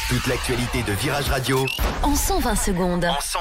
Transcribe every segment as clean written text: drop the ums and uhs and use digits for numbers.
Toute l'actualité de Virage Radio en 120 secondes.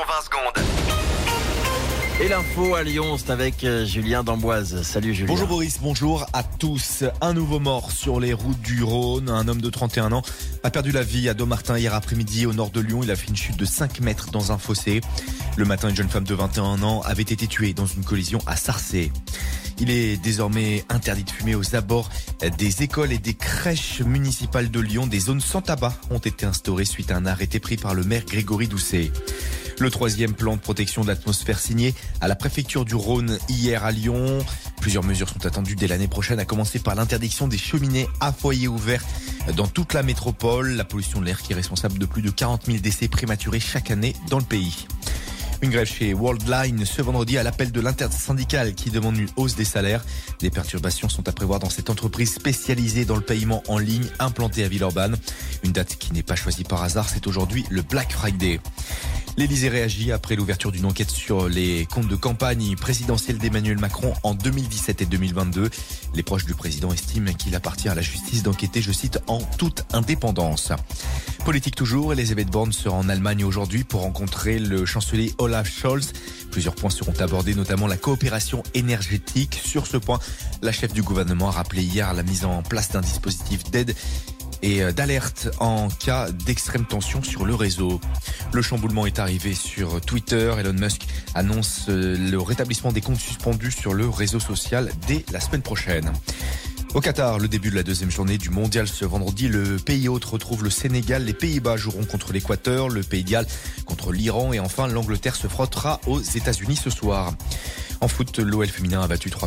Et l'info à Lyon, c'est avec Julien d'Amboise. Salut Julien. Bonjour Boris, bonjour à tous. Un nouveau mort sur les routes du Rhône. Un homme de 31 ans a perdu la vie à Dommartin hier après-midi au nord de Lyon. Il a fait une chute de 5 mètres dans un fossé. Le matin, une jeune femme de 21 ans avait été tuée dans une collision à Sarcey. Il est désormais interdit de fumer aux abords des écoles et des crèches municipales de Lyon. Des zones sans tabac ont été instaurées suite à un arrêté pris par le maire Grégory Doucet. Le troisième plan de protection de l'atmosphère signé à la préfecture du Rhône hier à Lyon. Plusieurs mesures sont attendues dès l'année prochaine, à commencer par l'interdiction des cheminées à foyer ouvert dans toute la métropole. La pollution de l'air qui est responsable de plus de 40 000 décès prématurés chaque année dans le pays. Une grève chez Worldline ce vendredi à l'appel de l'intersyndicale qui demande une hausse des salaires. Des perturbations sont à prévoir dans cette entreprise spécialisée dans le paiement en ligne implantée à Villeurbanne. Une date qui n'est pas choisie par hasard, c'est aujourd'hui le Black Friday. L'Élysée réagit après l'ouverture d'une enquête sur les comptes de campagne présidentielle d'Emmanuel Macron en 2017 et 2022. Les proches du président estiment qu'il appartient à la justice d'enquêter, je cite, en toute indépendance. Politique toujours, Elisabeth Borne sera en Allemagne aujourd'hui pour rencontrer le chancelier Olaf Scholz. Plusieurs points seront abordés, notamment la coopération énergétique. Sur ce point, la chef du gouvernement a rappelé hier la mise en place d'un dispositif d'aide et d'alerte en cas d'extrême tension sur le réseau. Le chamboulement est arrivé sur Twitter. Elon Musk annonce le rétablissement des comptes suspendus sur le réseau social dès la semaine prochaine. Au Qatar, le début de la deuxième journée du mondial ce vendredi. Le pays hôte retrouve le Sénégal. Les Pays-Bas joueront contre l'Équateur, le Pays de Galles contre l'Iran et enfin l'Angleterre se frottera aux États-Unis ce soir. En foot, l'OL féminin a battu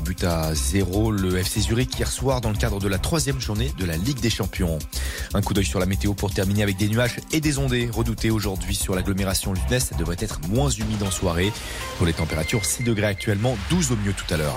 3-0 le FC Zurich hier soir dans le cadre de la troisième journée de la Ligue des Champions. Un coup d'œil sur la météo pour terminer avec des nuages et des ondées redoutés aujourd'hui sur l'agglomération lyonnaise. Ça devrait être moins humide en soirée. Pour les températures, 6 degrés actuellement, 12 au mieux tout à l'heure.